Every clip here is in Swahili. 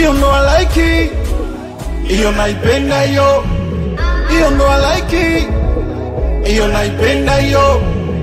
Iyo ndo I like it. Iyo naipenda yo. Iyo ndo I like it. Iyo naipenda yo.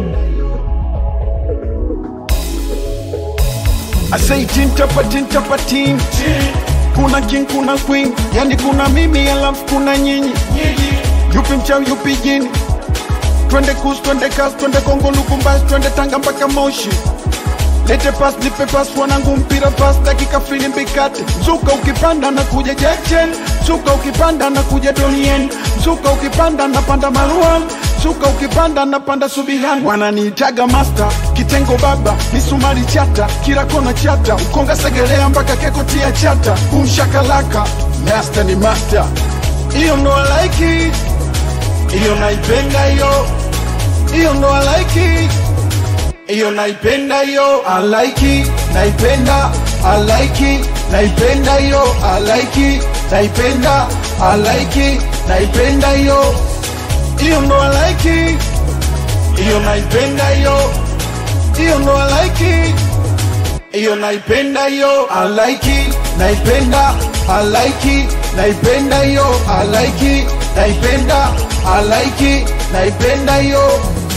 I say tin tapa tin. Kuna king kuna queen, yani kuna mimi alafu kuna nyinyi. Yupi mchawi yupi jini. Twende kus, twende kas, twende Kongo Lukumbasi, twende Tanga mpaka Moshi. Lete pass, nipe pass, wanangu mpira pass, dakika filimbi kate. Mzuka ukipanda na kuja Jackson, mzuka ukipanda na kuja Donien, mzuka ukipanda na panda Maruan, mzuka ukipanda na panda Subihan. Wananiitaga master, kitengo baba, misumari chata, kila kona chata, ukonga segelea mpaka keko tia chata, kumshakalaka, master ni master. Iyo ndo I like it. Iyo naipenda yo. Iyo ndo I like it. Iyo naipenda yo. I like it. Naipenda. I like it. Naipenda yo. I like it. Naipenda. I like it. Naipenda yo. Iyo ndo I like it. Iyo naipenda yo. Iyo ndo I like it. Iyo naipenda yo. I like it. Naipenda. I like it. Naipenda yo. I like it. Naipenda. I like it. Naipenda yo.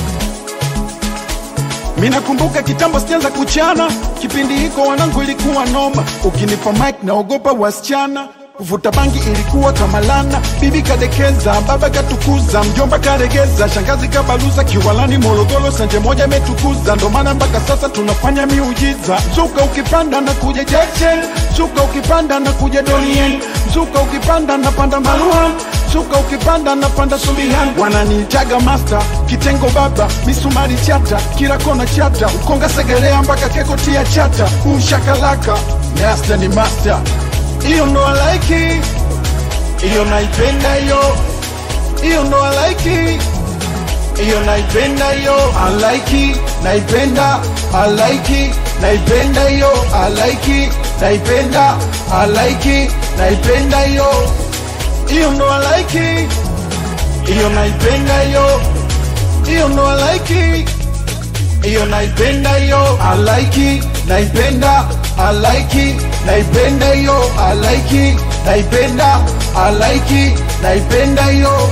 Mina kumbuka kitambo sianza kuchana, kipindi hiko wanangu ilikuwa noma. Ukinipa mic naogopa wasichana, kuvuta bangi ilikuwa kama lana. Bibi kadekeza, baba katukuza, mjomba karegeza, shangazi kabaluza, Kiwalani Morogoro sanje moja metukuza. Ndo maana mpaka sasa tunafanya miujiza. Mzuka ukipanda na kuja Jackson, mzuka ukipanda na kuja Donien, mzuka ukipanda na panda Maruan, mzuka ukipanda na panda Subihan. Wananiitaga master, kitengo baba, misumari chata, kila kona chata, ukonga segelea mpaka keko tia chata, kumshakalaka, master ni master. Iyo ndo I like it. Iyo naipenda yo. Iyo ndo I like it. Iyo naipenda yo. I like it. Naipenda. I like it. Naipenda yo. I like it. Naipenda. I like it. Naipenda yo. Iyo ndo I like it. Iyo naipenda yo. Iyo ndo I like it. Iyo naipenda yo. I like it. Naipenda. I like it. Naipenda yo. I like it. Naipenda. I like it. Naipenda yo.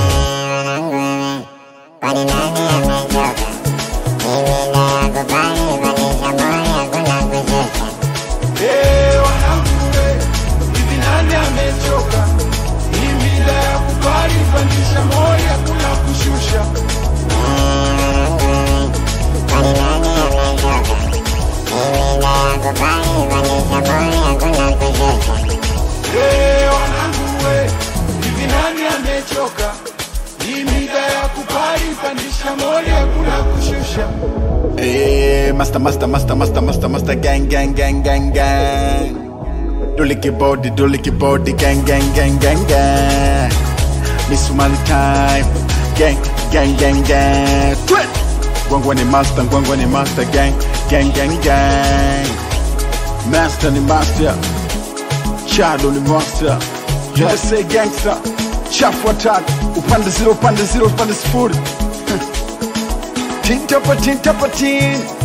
Hivi nani amechoka? Hii mida ya kubali pandisha moyo hakuna kushusha. Hivi nani amechoka? Hii mida ya kubali pandisha moyo hakuna kushusha. Master gang. Duliki body gang. Misumali time gang. Twit. Gwangwani master gang. Master ni master. Shadow ni master. USA gangster. Chafu watatu. Upande 0 upande 0. Tin tapa tin.